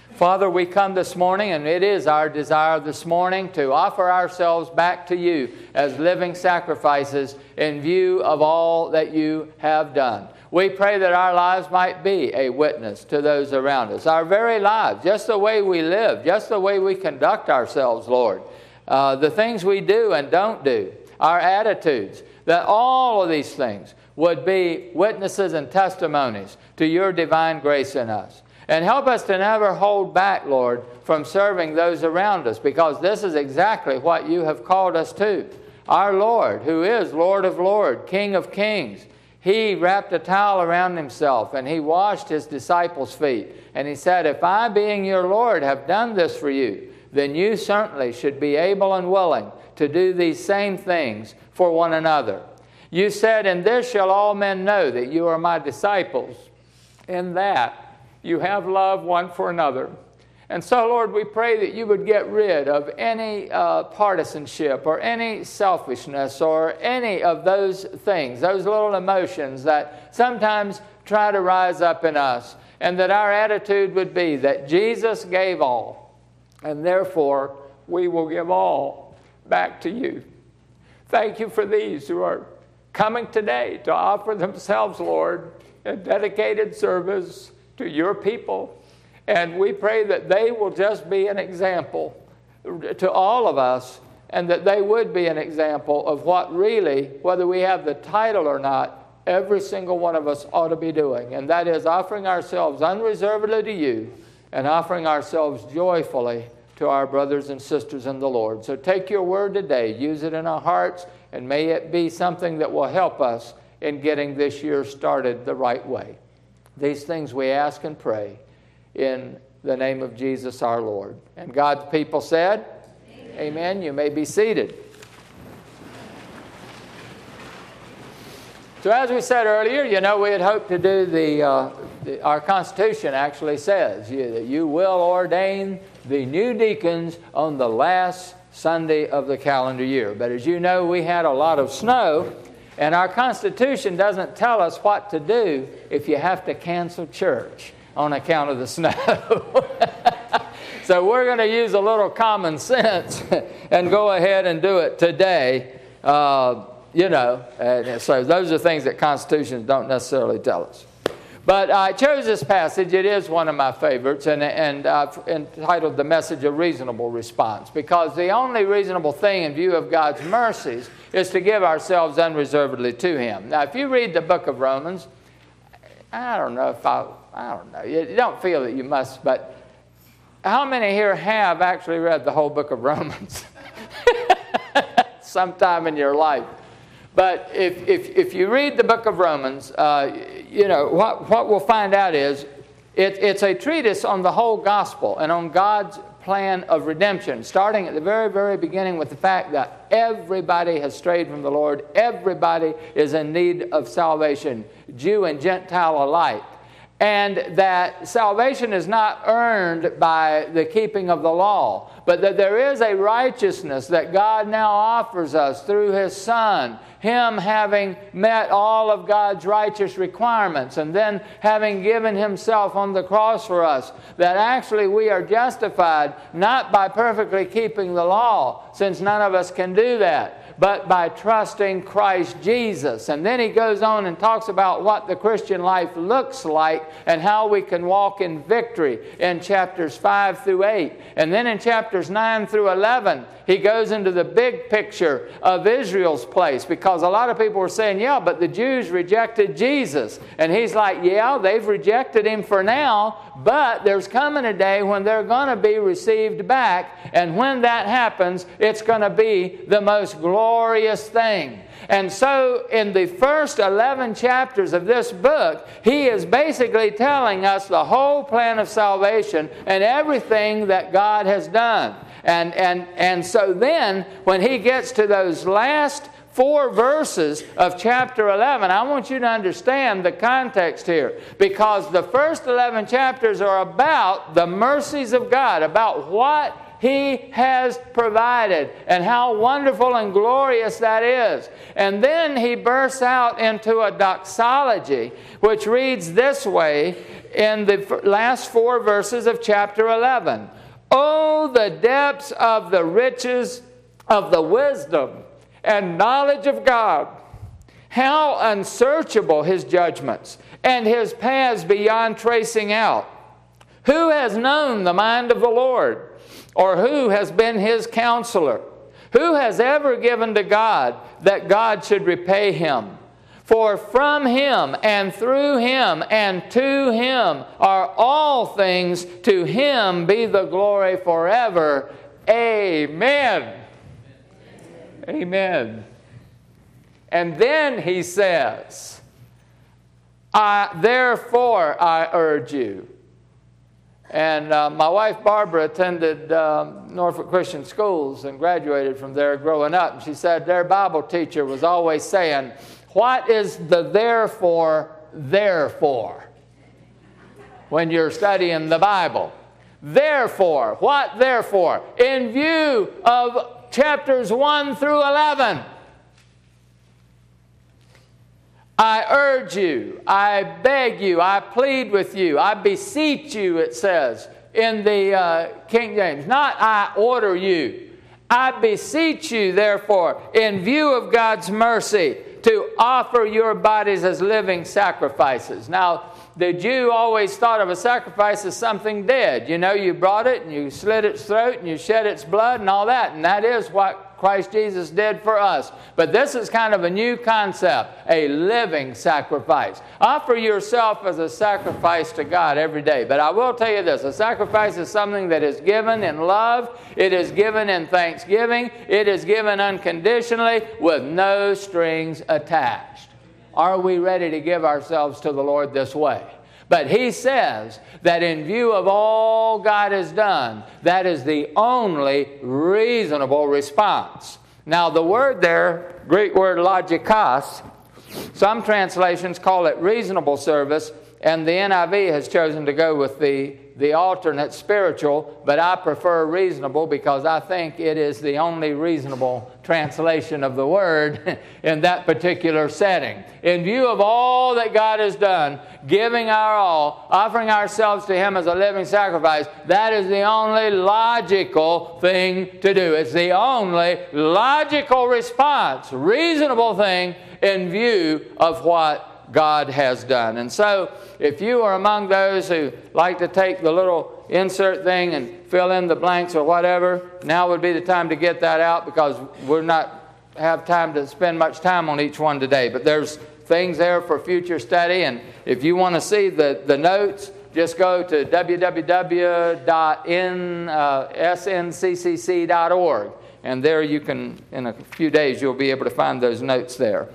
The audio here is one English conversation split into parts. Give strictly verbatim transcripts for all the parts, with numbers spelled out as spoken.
Father, we come this morning, and it is our desire this morning to offer ourselves back to you as living sacrifices in view of all that you have done. We pray that our lives might be a witness to those around us. Our very lives, just the way we live, just the way we conduct ourselves, Lord. Uh, the things we do and don't do, our attitudes, that all of these things would be witnesses and testimonies to your divine grace in us. And help us to never hold back, Lord, from serving those around us, because this is exactly what you have called us to. Our Lord, who is Lord of Lords, King of Kings, He wrapped a towel around Himself and He washed His disciples' feet. And He said, if I, being your Lord, have done this for you, then you certainly should be able and willing to do these same things for one another. You said, in this shall all men know that you are my disciples, in that you have love one for another. And so, Lord, we pray that you would get rid of any uh, partisanship or any selfishness or any of those things, those little emotions that sometimes try to rise up in us, and that our attitude would be that Jesus gave all, and therefore we will give all back to you. Thank you for these who are coming today to offer themselves, Lord, in dedicated service to your people. And we pray that they will just be an example to all of us, and that they would be an example of what really, whether we have the title or not, every single one of us ought to be doing. And that is offering ourselves unreservedly to you and offering ourselves joyfully to our brothers and sisters in the Lord. So take your word today, use it in our hearts, and may it be something that will help us in getting this year started the right way. These things we ask and pray in the name of Jesus our Lord. And God's people said, Amen. Amen. You may be seated. So as we said earlier, you know, we had hoped to do the, uh, the our Constitution actually says you, that you will ordain the new deacons on the last Sunday of the calendar year. But as you know, we had a lot of snow, and our Constitution doesn't tell us what to do if you have to cancel church on account of the snow. So we're going to use a little common sense and go ahead and do it today. Uh, you know, and so those are things that constitutions don't necessarily tell us. But I chose this passage. It is one of my favorites, and, and I've entitled the message A Reasonable Response, because the only reasonable thing in view of God's mercies is to give ourselves unreservedly to Him. Now, if you read the book of Romans, I don't know if I, I don't know, you don't feel that you must, but how many here have actually read the whole book of Romans? Sometime in your life. But if, if, if you read the book of Romans, uh, you know, what, what we'll find out is it, it's a treatise on the whole gospel and on God's plan of redemption, starting at the very, very beginning with the fact that everybody has strayed from the Lord. Everybody is in need of salvation, Jew and Gentile alike. And that salvation is not earned by the keeping of the law, but that there is a righteousness that God now offers us through His Son, Him having met all of God's righteous requirements and then having given Himself on the cross for us, that actually we are justified not by perfectly keeping the law, since none of us can do that, but by trusting Christ Jesus. And then he goes on and talks about what the Christian life looks like and how we can walk in victory in chapters five through eight. And then in chapters nine through eleven, he goes into the big picture of Israel's place, because a lot of people were saying, yeah, but the Jews rejected Jesus. And he's like, yeah, they've rejected Him for now, but there's coming a day when they're going to be received back. And when that happens, it's going to be the most glorious thing. And so in the first eleven chapters of this book, he is basically telling us the whole plan of salvation and everything that God has done. And, and, and so then, when he gets to those last four verses of chapter eleven, I want you to understand the context here, because the first eleven chapters are about the mercies of God, about what He has provided and how wonderful and glorious that is. And then he bursts out into a doxology, which reads this way in the last four verses of chapter eleven. Oh, the depths of the riches of the wisdom and knowledge of God. How unsearchable His judgments, and His paths beyond tracing out. Who has known the mind of the Lord? Or who has been His counselor? Who has ever given to God that God should repay him? For from Him and through Him and to Him are all things. To Him be the glory forever. Amen. Amen. And then he says, I, therefore I urge you. And uh, my wife Barbara attended uh, Norfolk Christian Schools and graduated from there growing up. And she said their Bible teacher was always saying, what is the therefore, therefore? When you're studying the Bible. Therefore, what therefore? In view of chapters one through eleven. I urge you, I beg you, I plead with you, I beseech you, it says in the uh, King James. Not I order you. I beseech you, therefore, in view of God's mercy, to offer your bodies as living sacrifices. Now, the Jew always thought of a sacrifice as something dead. You know, you brought it and you slit its throat and you shed its blood and all that. And that is what Christ Jesus did for us. But this is kind of a new concept, a living sacrifice. Offer yourself as a sacrifice to God every day. But I will tell you this, a sacrifice is something that is given in love. It is given in thanksgiving. It is given unconditionally with no strings attached. Are we ready to give ourselves to the Lord this way? But he says that in view of all God has done, that is the only reasonable response. Now the word there, Greek word logikos, some translations call it reasonable service, and the N I V has chosen to go with the, the alternate spiritual, but I prefer reasonable because I think it is the only reasonable translation of the word in that particular setting. In view of all that God has done, giving our all, offering ourselves to Him as a living sacrifice, that is the only logical thing to do. It's the only logical response, reasonable thing in view of what God has done. And so, if you are among those who like to take the little insert thing and fill in the blanks or whatever, now would be the time to get that out because we're not have time to spend much time on each one today. But there's things there for future study, and if you want to see the, the notes, just go to w w w dot s n c c c dot org, and there you can, in a few days, you'll be able to find those notes there.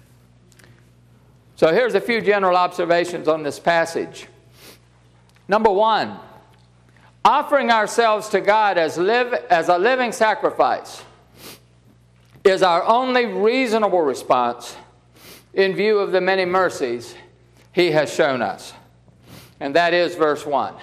So here's a few general observations on this passage. Number one, offering ourselves to God as, live, as a living sacrifice is our only reasonable response in view of the many mercies He has shown us. And that is verse one.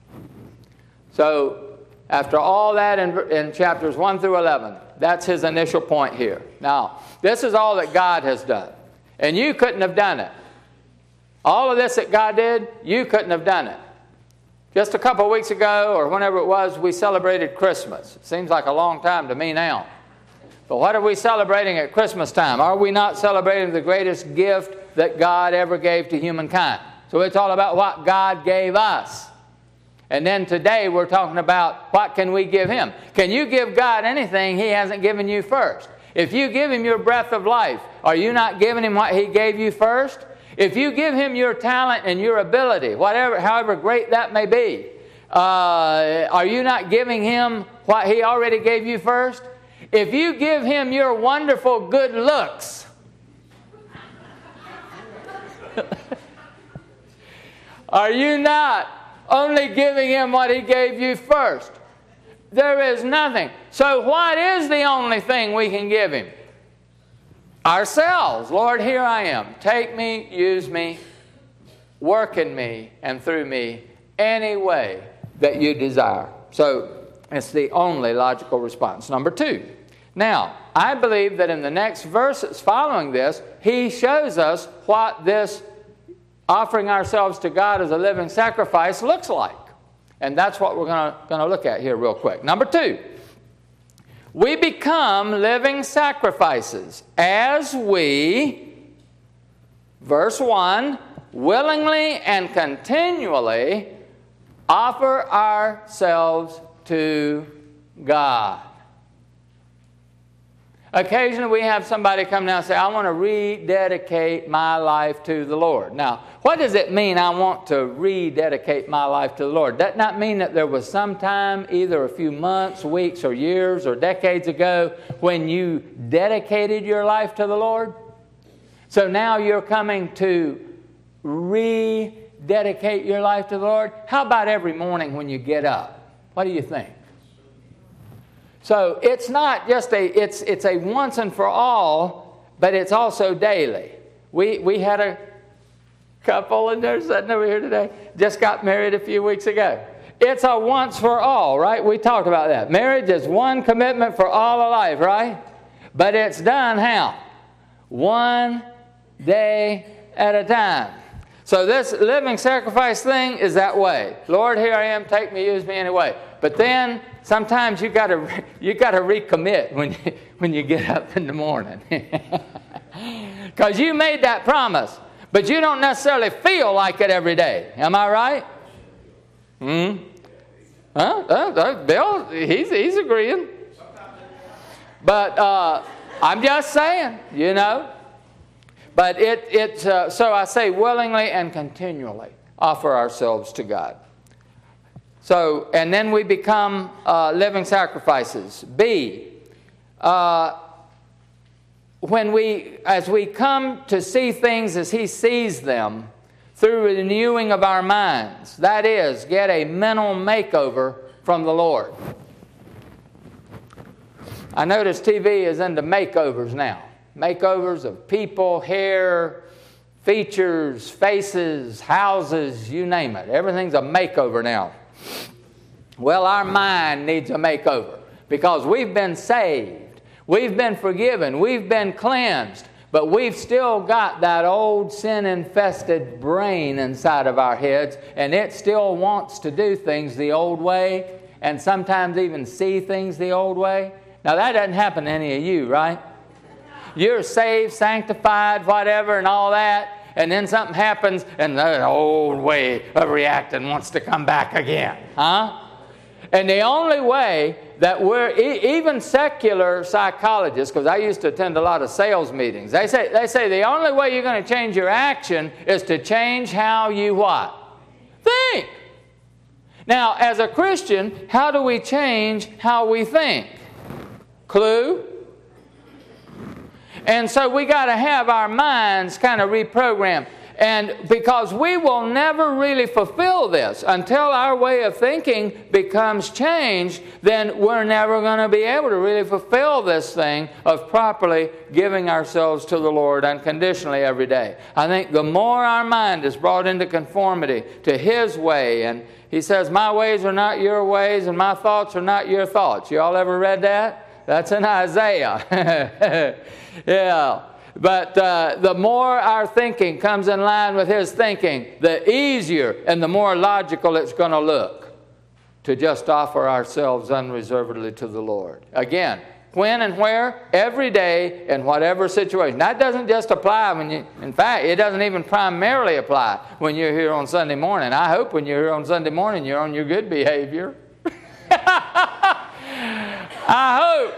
So after all that in, in chapters one through eleven, that's his initial point here. Now, this is all that God has done. And you couldn't have done it. All of this that God did, you couldn't have done it. Just a couple of weeks ago, or whenever it was, we celebrated Christmas. It seems like a long time to me now. But what are we celebrating at Christmas time? Are we not celebrating the greatest gift that God ever gave to humankind? So it's all about what God gave us. And then today we're talking about what can we give Him. Can you give God anything He hasn't given you first? If you give Him your breath of life, are you not giving Him what He gave you first? If you give Him your talent and your ability, whatever, however great that may be, uh, are you not giving Him what He already gave you first? If you give Him your wonderful good looks, are you not only giving Him what He gave you first? There is nothing. So what is the only thing we can give Him? Ourselves. Lord, here I am. Take me, use me, work in me and through me any way that you desire. So it's the only logical response. Number two. Now, I believe that in the next verses following this, he shows us what this offering ourselves to God as a living sacrifice looks like. And that's what we're going to look at here real quick. Number two, we become living sacrifices as we, verse one, willingly and continually offer ourselves to God. Occasionally we have somebody come down and say, I want to rededicate my life to the Lord. Now, what does it mean, I want to rededicate my life to the Lord? Does that not mean that there was some time, either a few months, weeks, or years, or decades ago, when you dedicated your life to the Lord? So now you're coming to rededicate your life to the Lord? How about every morning when you get up? What do you think? So it's not just a, it's it's a once and for all, but it's also daily. We we had a couple, and they're sitting over here today, just got married a few weeks ago. It's a once for all, right? We talked about that. Marriage is one commitment for all of life, right? But it's done how? One day at a time. So this living sacrifice thing is that way. Lord, here I am, take me, use me anyway. But then sometimes you got to you got to recommit when you, when you get up in the morning, because you made that promise, but you don't necessarily feel like it every day. Am I right? Hmm. Huh? Uh, uh, Bill, he's he's agreeing. But uh, I'm just saying, you know. But it it uh, so I say willingly and continually offer ourselves to God. So, and then we become uh, living sacrifices. B, uh, when we, as we come to see things as He sees them through renewing of our minds, that is, get a mental makeover from the Lord. I notice T V is into makeovers now. Makeovers of people, hair, features, faces, houses, you name it. Everything's a makeover now. Well, our mind needs a makeover because we've been saved. We've been forgiven. We've been cleansed. But we've still got that old sin-infested brain inside of our heads, and it still wants to do things the old way and sometimes even see things the old way. Now, that doesn't happen to any of you, right? You're saved, sanctified, whatever, and all that. And then something happens, and the old way of reacting wants to come back again. Huh? And the only way that we're, e- even secular psychologists, because I used to attend a lot of sales meetings, they say, they say the only way you're going to change your action is to change how you what? Think. Now, as a Christian, how do we change how we think? Clue? And so we got to have our minds kind of reprogrammed. And because we will never really fulfill this until our way of thinking becomes changed, then we're never going to be able to really fulfill this thing of properly giving ourselves to the Lord unconditionally every day. I think the more our mind is brought into conformity to His way, and He says, my ways are not your ways and my thoughts are not your thoughts. You all ever read that? That's in Isaiah. Yeah. But uh, the more our thinking comes in line with His thinking, the easier and the more logical it's going to look to just offer ourselves unreservedly to the Lord. Again, when and where? Every day in whatever situation. That doesn't just apply when you, in fact, it doesn't even primarily apply when you're here on Sunday morning. I hope when you're here on Sunday morning, you're on your good behavior. I hope.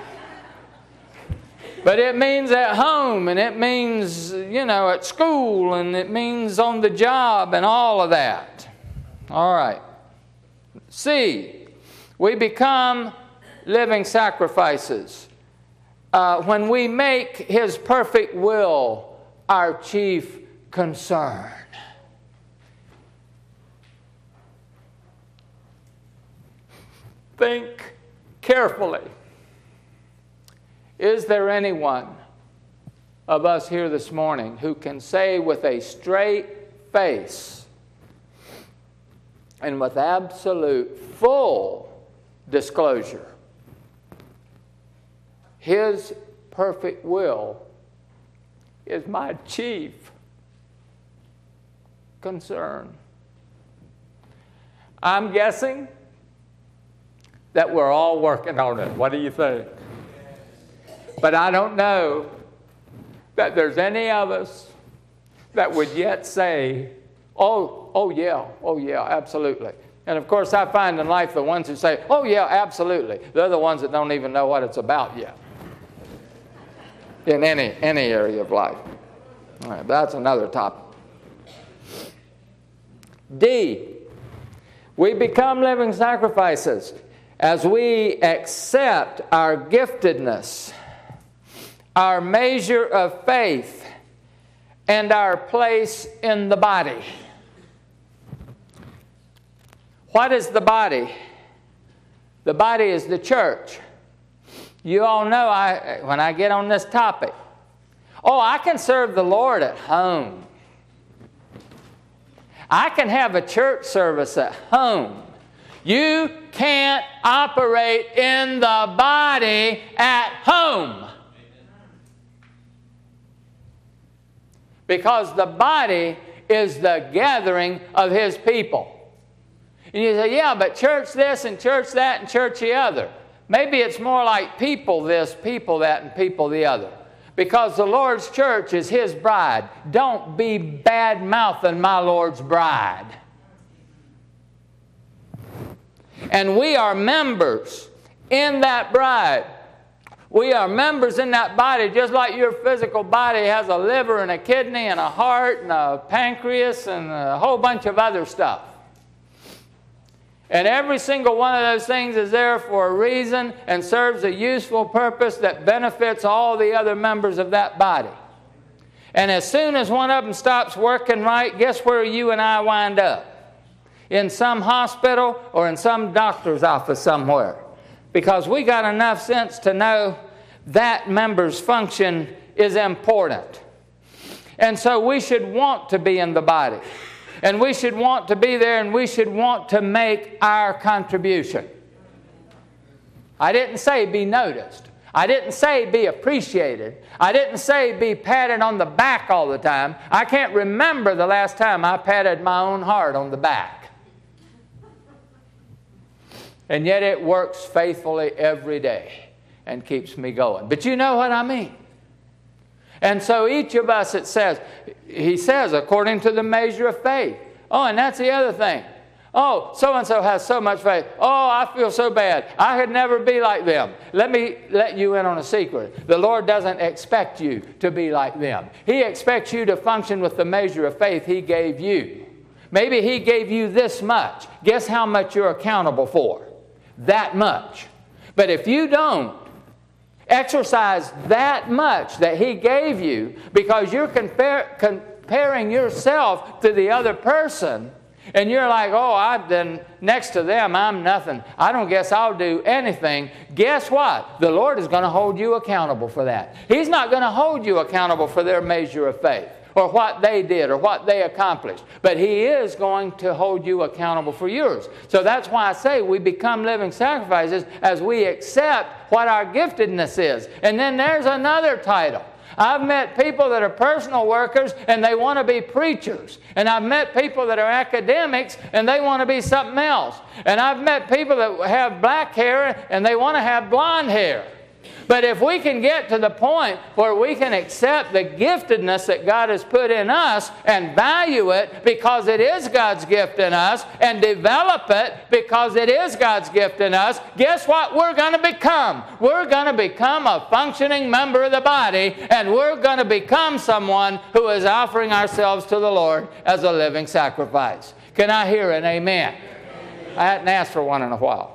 But it means at home, and it means, you know, at school, and it means on the job, and all of that. All right. C, we become living sacrifices uh, when we make His perfect will our chief concern. Think carefully. Is there anyone of us here this morning who can say with a straight face and with absolute full disclosure, His perfect will is my chief concern. I'm guessing that we're all working on it. What do you think? But I don't know that there's any of us that would yet say, oh, oh yeah, oh yeah, absolutely. And of course, I find in life the ones who say, oh yeah, absolutely, they're the ones that don't even know what it's about yet in any, any area of life. All right, that's another topic. D, we become living sacrifices as we accept our giftedness, our measure of faith, and our place in the body. What is the body? The body is the church. You all know I, when I get on this topic, oh, I can serve the Lord at home. I can have a church service at home. You can't operate in the body at home. Because the body is the gathering of His people. And you say, yeah, but church this and church that and church the other. Maybe it's more like people this, people that, and people the other. Because the Lord's church is His bride. Don't be bad-mouthing my Lord's bride. And we are members in that bride. We are members in that body, just like your physical body has a liver and a kidney and a heart and a pancreas and a whole bunch of other stuff. And every single one of those things is there for a reason and serves a useful purpose that benefits all the other members of that body. And as soon as one of them stops working right, guess where you and I wind up? In some hospital or in some doctor's office somewhere. Because we got enough sense to know that member's function is important. And so we should want to be in the body. And we should want to be there, and we should want to make our contribution. I didn't say be noticed. I didn't say be appreciated. I didn't say be patted on the back all the time. I can't remember the last time I patted my own heart on the back. And yet it works faithfully every day and keeps me going. But you know what I mean. And so each of us, it says, he says, according to the measure of faith. Oh, and that's the other thing. Oh, so-and-so has so much faith. Oh, I feel so bad. I could never be like them. Let me let you in on a secret. The Lord doesn't expect you to be like them. He expects you to function with the measure of faith He gave you. Maybe He gave you this much. Guess how much you're accountable for? That much. But if you don't exercise that much that He gave you because you're compare, comparing yourself to the other person, and you're like, oh, I've been next to them, I'm nothing. I don't guess I'll do anything. Guess what? The Lord is going to hold you accountable for that. He's not going to hold you accountable for their measure of faith or what they did or what they accomplished. But He is going to hold you accountable for yours. So that's why I say we become living sacrifices as we accept what our giftedness is. And then there's another title. I've met people that are personal workers and they want to be preachers. And I've met people that are academics and they want to be something else. And I've met people that have black hair and they want to have blonde hair. But if we can get to the point where we can accept the giftedness that God has put in us and value it because it is God's gift in us and develop it because it is God's gift in us, guess what we're going to become? We're going to become a functioning member of the body, and we're going to become someone who is offering ourselves to the Lord as a living sacrifice. Can I hear an amen? Amen. I hadn't asked for one in a while.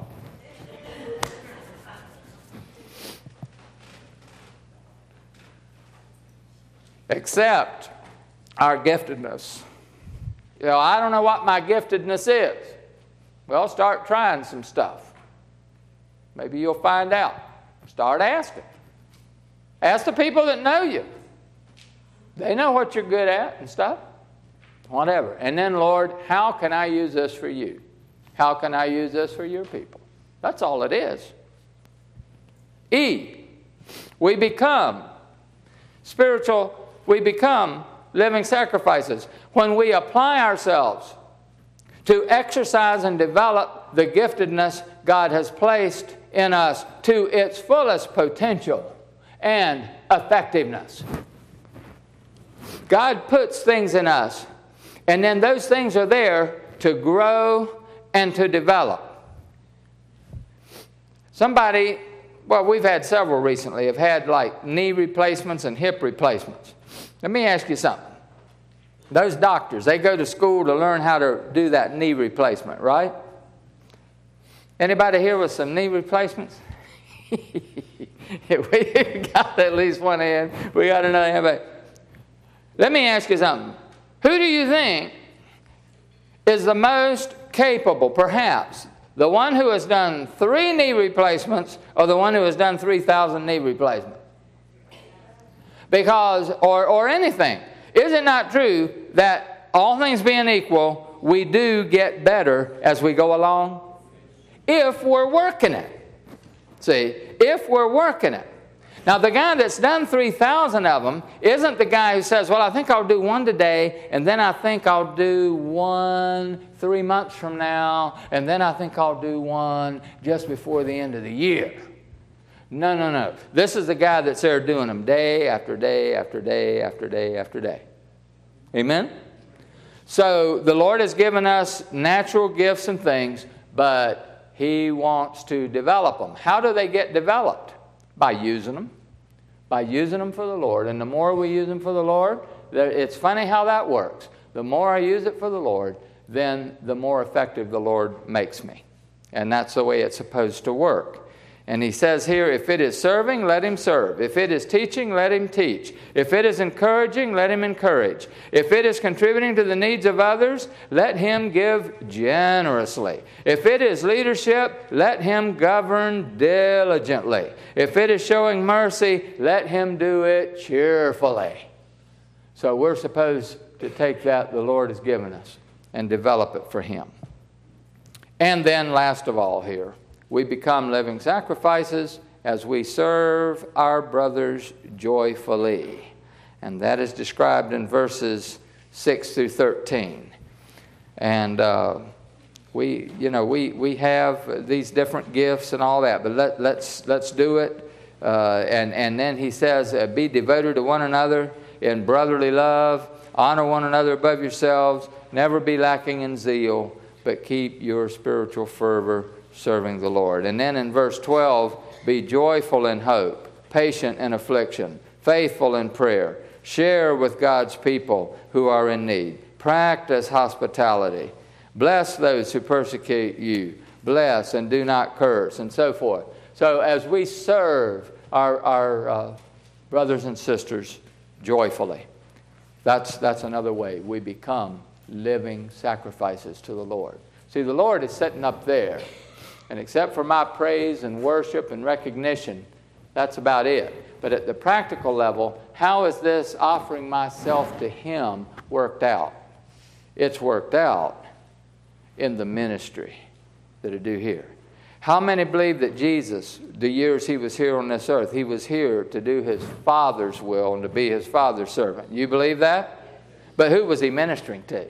Accept our giftedness. You know, I don't know what my giftedness is. Well, start trying some stuff. Maybe you'll find out. Start asking. Ask the people that know you. They know what you're good at and stuff. Whatever. And then, Lord, how can I use this for you? How can I use this for your people? That's all it is. E, we become spiritual We become living sacrifices. when we apply ourselves to exercise and develop the giftedness God has placed in us to its fullest potential and effectiveness. God puts things in us, and then those things are there to grow and to develop. Somebody, well, we've had several recently, have had like knee replacements and hip replacements. Let me ask you something. Those doctors, they go to school to learn how to do that knee replacement, right? Anybody here with some knee replacements? We got at least one hand. We got another hand. But let me ask you something. Who do you think is the most capable, perhaps, the one who has done three knee replacements or the one who has done three thousand knee replacements? Because, or, or anything. Is it not true that all things being equal, we do get better as we go along? If we're working it. See, if we're working it. Now, the guy that's done three thousand of them isn't the guy who says, well, I think I'll do one today, and then I think I'll do one three months from now, and then I think I'll do one just before the end of the year. No, no, no. This is the guy that's there doing them day after day after day after day after day. Amen? So, the Lord has given us natural gifts and things, but He wants to develop them. How do they get developed? By using them. By using them for the Lord. And the more we use them for the Lord, it's funny how that works. The more I use it for the Lord, then the more effective the Lord makes me. And that's the way it's supposed to work. And He says here, if it is serving, let him serve. If it is teaching, let him teach. If it is encouraging, let him encourage. If it is contributing to the needs of others, let him give generously. If it is leadership, let him govern diligently. If it is showing mercy, let him do it cheerfully. So we're supposed to take that the Lord has given us and develop it for Him. And then last of all here, we become living sacrifices as we serve our brothers joyfully. And that is described in verses six through thirteen. And uh, we, you know, we, we have these different gifts and all that, but let, let's, let's do it. Uh, and, and then he says, uh, be devoted to one another in brotherly love, honor one another above yourselves, never be lacking in zeal, but keep your spiritual fervor serving the Lord. And then in verse twelve, be joyful in hope, patient in affliction, faithful in prayer, share with God's people who are in need, practice hospitality, bless those who persecute you, bless and do not curse, and so forth. So as we serve our, our uh, brothers and sisters joyfully, that's, that's another way we become living sacrifices to the Lord. See, the Lord is sitting up there. And except for my praise and worship and recognition, that's about it. But at the practical level, how is this offering myself to Him worked out? It's worked out in the ministry that I do here. How many believe that Jesus, the years He was here on this earth, He was here to do His Father's will and to be His Father's servant? You believe that? But who was He ministering to?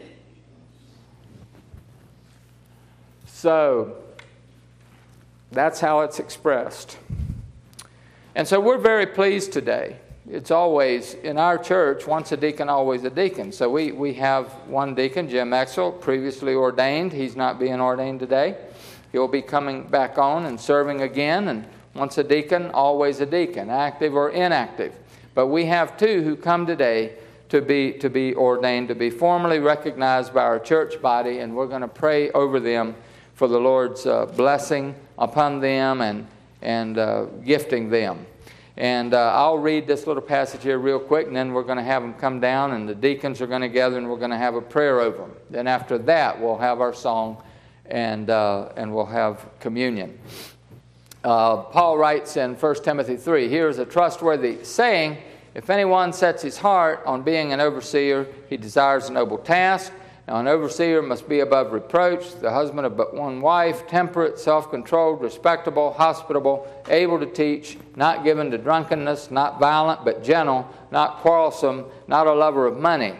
So, that's how it's expressed. And so we're very pleased today. It's always, in our church, once a deacon, always a deacon. So we, we have one deacon, Jim Exel, previously ordained. He's not being ordained today. He'll be coming back on and serving again. And once a deacon, always a deacon, active or inactive. But we have two who come today to be, to be ordained, to be formally recognized by our church body. And we're going to pray over them for the Lord's uh, blessing upon them and, and uh, gifting them. And uh, I'll read this little passage here real quick, and then we're going to have them come down, and the deacons are going to gather, and we're going to have a prayer over them. Then after that, we'll have our song, and, uh, and we'll have communion. Uh, Paul writes in First Timothy three, here is a trustworthy saying, if anyone sets his heart on being an overseer, he desires a noble task. Now, an overseer must be above reproach, the husband of but one wife, temperate, self-controlled, respectable, hospitable, able to teach, not given to drunkenness, not violent, but gentle, not quarrelsome, not a lover of money.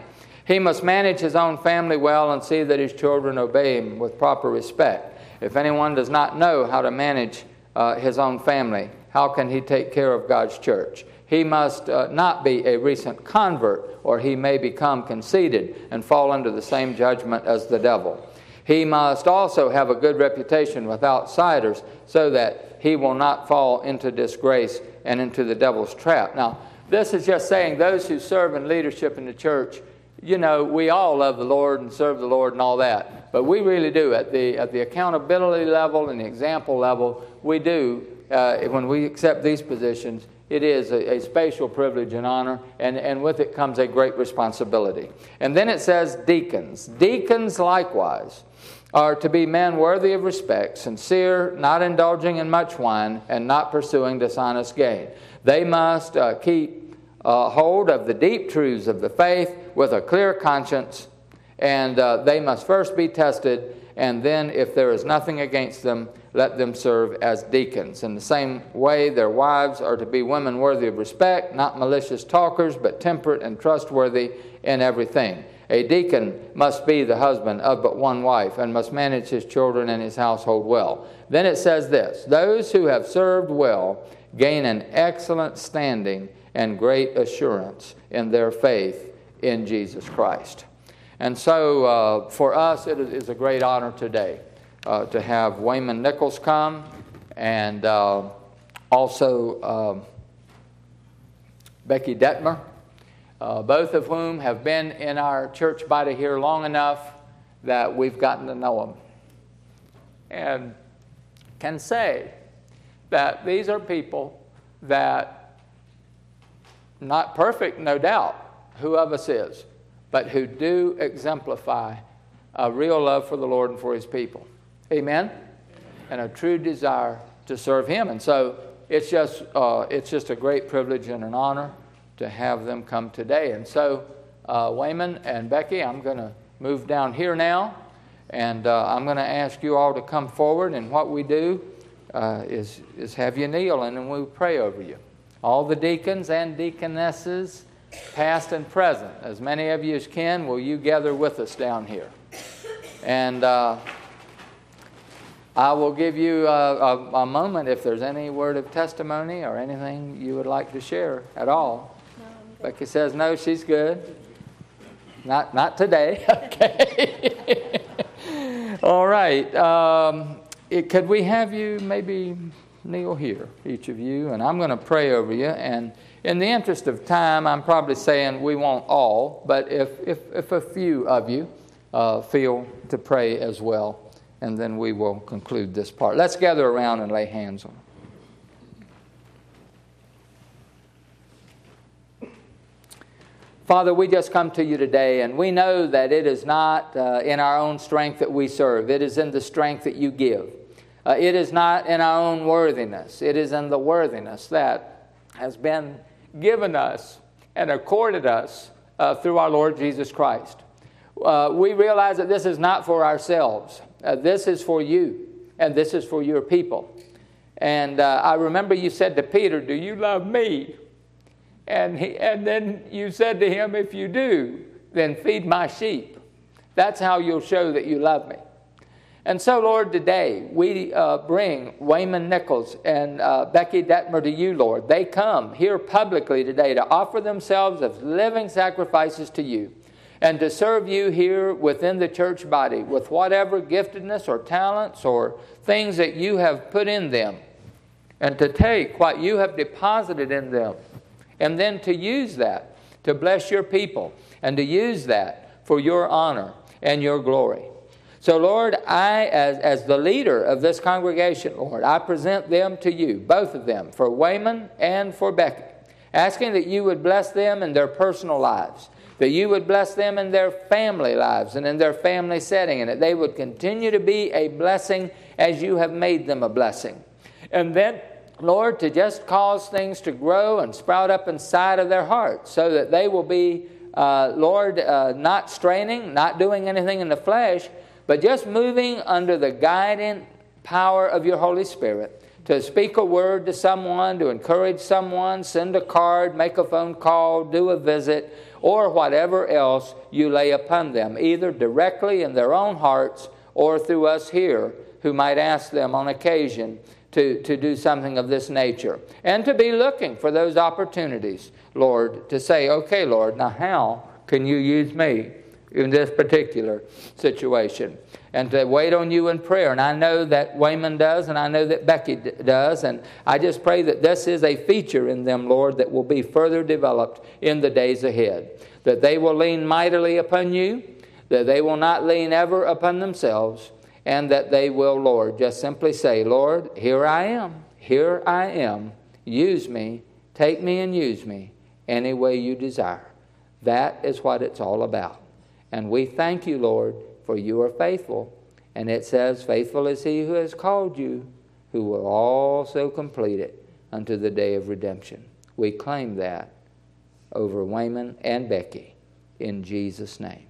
He must manage his own family well and see that his children obey him with proper respect. If anyone does not know how to manage uh, his own family, how can he take care of God's church? He must uh, not be a recent convert, or he may become conceited and fall under the same judgment as the devil. He must also have a good reputation with outsiders so that he will not fall into disgrace and into the devil's trap. Now, this is just saying those who serve in leadership in the church, you know, we all love the Lord and serve the Lord and all that. But we really do. At the at the accountability level and the example level, we do, uh, when we accept these positions, it is a, a spatial privilege and honor, and, and with it comes a great responsibility. And then it says deacons. Deacons likewise are to be men worthy of respect, sincere, not indulging in much wine, and not pursuing dishonest gain. They must uh, keep uh, hold of the deep truths of the faith with a clear conscience, and uh, they must first be tested, and then if there is nothing against them, let them serve as deacons. In the same way, their wives are to be women worthy of respect, not malicious talkers, but temperate and trustworthy in everything. A deacon must be the husband of but one wife and must manage his children and his household well. Then it says this, those who have served well gain an excellent standing and great assurance in their faith in Jesus Christ. And so uh, for us, it is a great honor today uh, to have Wayman Nichols come, and uh, also uh, Becky Detmer, uh, both of whom have been in our church body here long enough that we've gotten to know them. And can say that these are people that, not perfect, no doubt, who of us is, but who do exemplify a real love for the Lord and for His people. Amen? And a true desire to serve Him. And so it's just uh, it's just a great privilege and an honor to have them come today. And so uh, Wayman and Becky, I'm going to move down here now, and uh, I'm going to ask you all to come forward. And what we do uh, is, is have you kneel, and then we'll pray over you. All the deacons and deaconesses, past and present, as many of you as can, will you gather with us down here. And uh, I will give you a, a, a moment if there's any word of testimony or anything you would like to share at all. No, Becky says no, she's good. Not not today. Okay. All right. Um, it, could we have you maybe kneel here, each of you, and I'm going to pray over you. And in the interest of time, I'm probably saying we won't all, but if if, if a few of you uh, feel to pray as well, and then we will conclude this part. Let's gather around and lay hands on them. Father, we just come to you today, and we know that it is not uh, in our own strength that we serve. It is in the strength that you give. Uh, it is not in our own worthiness. It is in the worthiness that has been given us and accorded us uh, through our Lord Jesus Christ. Uh, we realize that this is not for ourselves. Uh, this is for you, and this is for your people. And uh, I remember you said to Peter, do you love me? And, he, and then you said to him, if you do, then feed my sheep. That's how you'll show that you love me. And so, Lord, today we uh, bring Wayman Nichols and uh, Becky Detmer to you, Lord. They come here publicly today to offer themselves as living sacrifices to you and to serve you here within the church body with whatever giftedness or talents or things that you have put in them, and to take what you have deposited in them and then to use that to bless your people and to use that for your honor and your glory. So, Lord, I, as, as the leader of this congregation, Lord, I present them to you, both of them, for Wayman and for Becky, asking that you would bless them in their personal lives, that you would bless them in their family lives and in their family setting, and that they would continue to be a blessing as you have made them a blessing. And then, Lord, to just cause things to grow and sprout up inside of their hearts so that they will be, uh, Lord, uh, not straining, not doing anything in the flesh, but just moving under the guiding power of your Holy Spirit to speak a word to someone, to encourage someone, send a card, make a phone call, do a visit, or whatever else you lay upon them, either directly in their own hearts or through us here who might ask them on occasion to, to do something of this nature. And to be looking for those opportunities, Lord, to say, okay, Lord, now how can you use me in this particular situation? And to wait on you in prayer. And I know that Wayman does, and I know that Becky d- does. And I just pray that this is a feature in them, Lord, that will be further developed in the days ahead. That they will lean mightily upon you, that they will not lean ever upon themselves, and that they will, Lord, just simply say, Lord, here I am, here I am. Use me, take me and use me any way you desire. That is what it's all about. And we thank you, Lord, for you are faithful. And it says, faithful is he who has called you, who will also complete it unto the day of redemption. We claim that over Wayman and Becky in Jesus' name.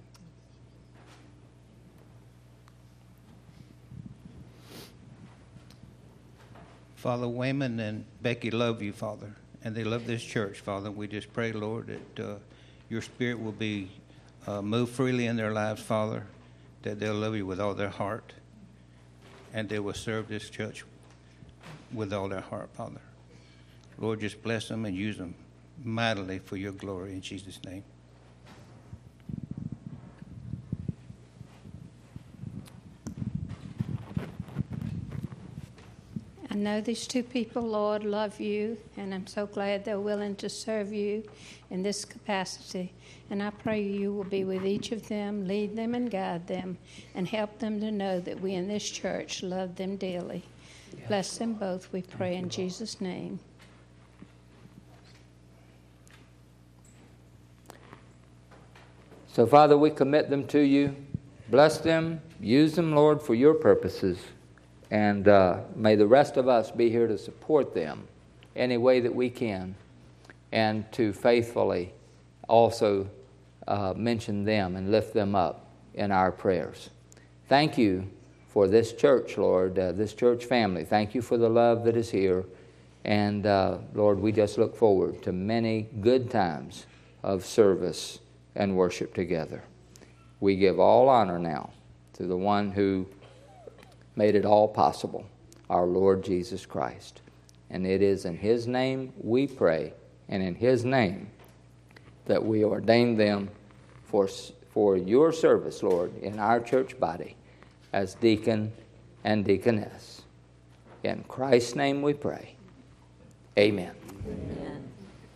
Father, Wayman and Becky love you, Father, and they love this church, Father. We just pray, Lord, that uh, your Spirit will be uh, moved freely in their lives, Father, that they'll love you with all their heart, and they will serve this church with all their heart, Father. Lord, just bless them and use them mightily for your glory in Jesus' name. I know these two people, Lord, love you, and I'm so glad they're willing to serve you in this capacity. And I pray you will be with each of them, lead them and guide them, and help them to know that we in this church love them dearly. Yes. Bless them both, we pray in Jesus' name. So, Father, we commit them to you. Bless them. Use them, Lord, for your purposes. And uh, may the rest of us be here to support them any way that we can, and to faithfully also uh, mention them and lift them up in our prayers. Thank you for this church, Lord, uh, this church family. Thank you for the love that is here. And, uh, Lord, we just look forward to many good times of service and worship together. We give all honor now to the one who made it all possible, our Lord Jesus Christ. And it is in his name we pray, and in his name that we ordain them for, for your service, Lord, in our church body as deacon and deaconess. In Christ's name we pray. Amen. Amen.